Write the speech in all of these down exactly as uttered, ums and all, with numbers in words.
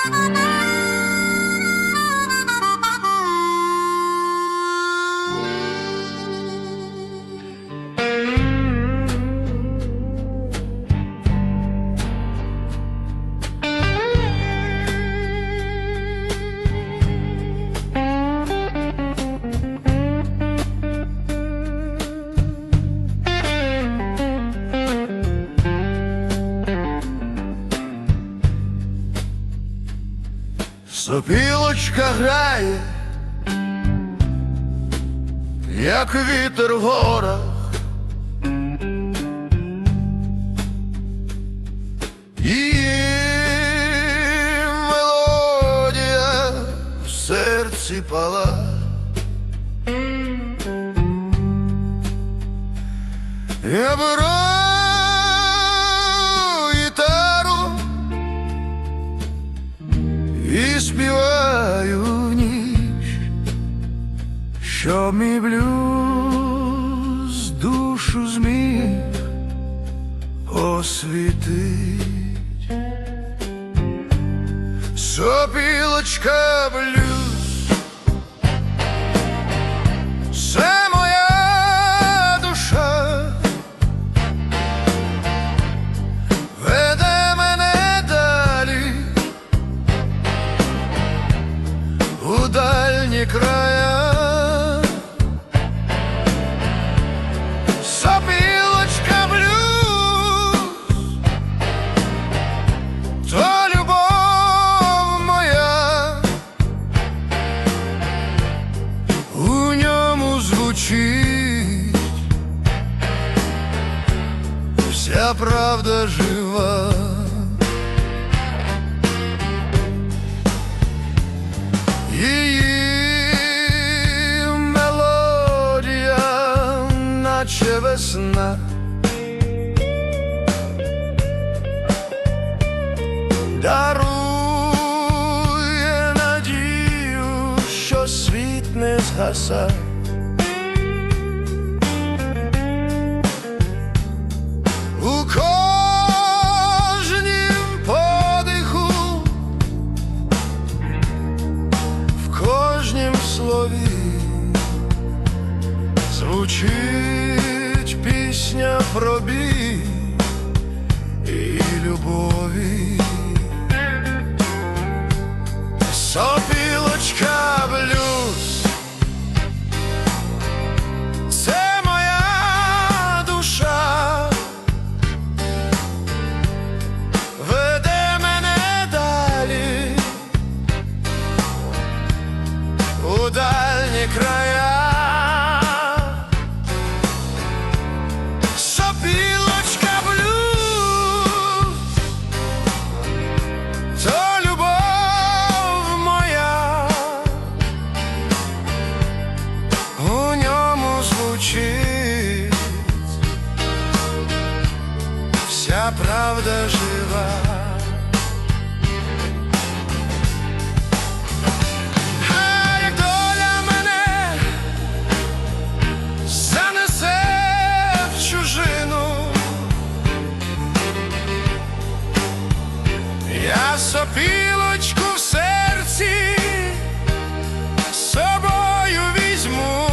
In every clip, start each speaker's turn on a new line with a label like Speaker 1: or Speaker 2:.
Speaker 1: Сопілочка грає, як вітер в горах, її мелодія в серці пала. Я беру гітару і співаю в ніч, щоб мій блюз душу зміг освітить. Сопілочка блюз — це моя душа, веде мене далі у дальні края. Сопілочка блюз — то любов моя, у ньому звучить вся правда жива. Її мелодія, наче весна, дарує надію, що світ не згаса. У кожнім подиху, в кожнім слові звучить пісня про бій і любові. Сопілочка блюз — це моя душа, веде мене далі у дальні края. Сопілочка блюз — то любов моя, у ньому звучить вся правда жива. Я сопілочку в серці з собою візьму,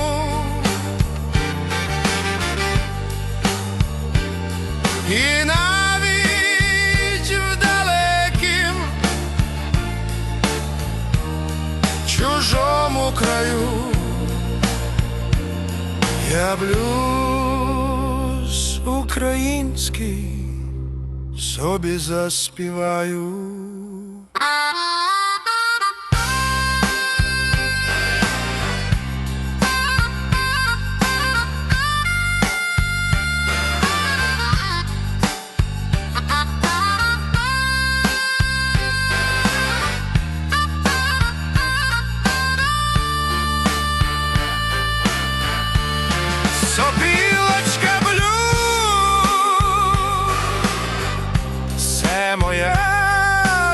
Speaker 1: і навіть в далекім чужому краю я блюз український собі заспіваю. Сопілочка блюз — це моя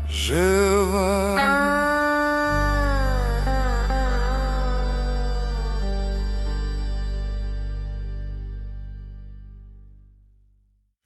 Speaker 1: жива.